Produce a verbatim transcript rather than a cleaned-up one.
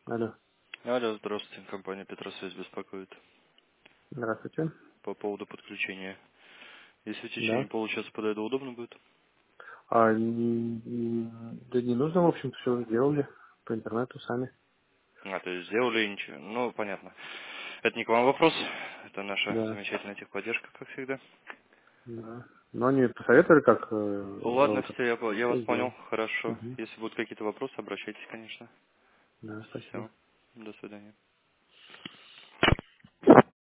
Алло. Алло, здравствуйте. Компания Петросвязь беспокоит Здравствуйте. по поводу подключения. Если в Да. течение получаса подойду, удобно будет? А, н- н- да не нужно, в общем-то, все сделали по интернету сами. А, то есть сделали и ничего. Ну, понятно. Это не к вам вопрос. Это наша Да. замечательная техподдержка, как всегда. Да. Но они посоветовали, как э, Ладно, сделать все, я, по- я вас все понял. сделал. Хорошо. Угу. Если будут какие-то вопросы, обращайтесь, конечно. Да, спасибо. Все. До свидания.